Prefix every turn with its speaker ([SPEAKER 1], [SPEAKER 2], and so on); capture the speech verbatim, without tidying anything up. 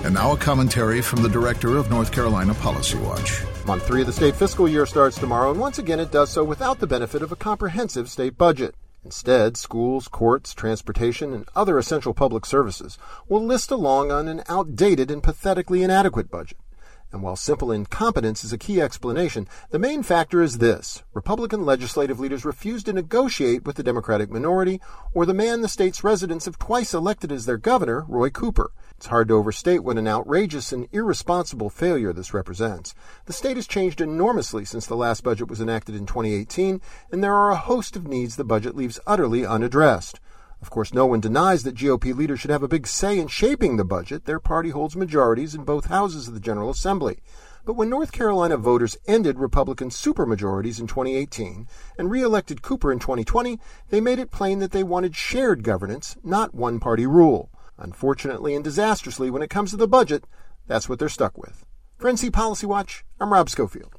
[SPEAKER 1] And now a commentary from the director of North Carolina Policy Watch.
[SPEAKER 2] Month three of the state fiscal year starts tomorrow, and once again it does so without the benefit of a comprehensive state budget. Instead, schools, courts, transportation, and other essential public services will list along on an outdated and pathetically inadequate budget. And while simple incompetence is a key explanation, the main factor is this: Republican legislative leaders refuse to negotiate with the Democratic minority or the man the state's residents have twice elected as their governor, Roy Cooper. It's hard to overstate what an outrageous and irresponsible failure this represents. The state has changed enormously since the last budget was enacted in twenty eighteen, and there are a host of needs the budget leaves utterly unaddressed. Of course, no one denies that G O P leaders should have a big say in shaping the budget. Their party holds majorities in both houses of the General Assembly. But when North Carolina voters ended Republican supermajorities in twenty eighteen and re-elected Cooper in twenty twenty, they made it plain that they wanted shared governance, not one-party rule. Unfortunately and disastrously, when it comes to the budget, that's what they're stuck with. For N C Policy Watch, I'm Rob Schofield.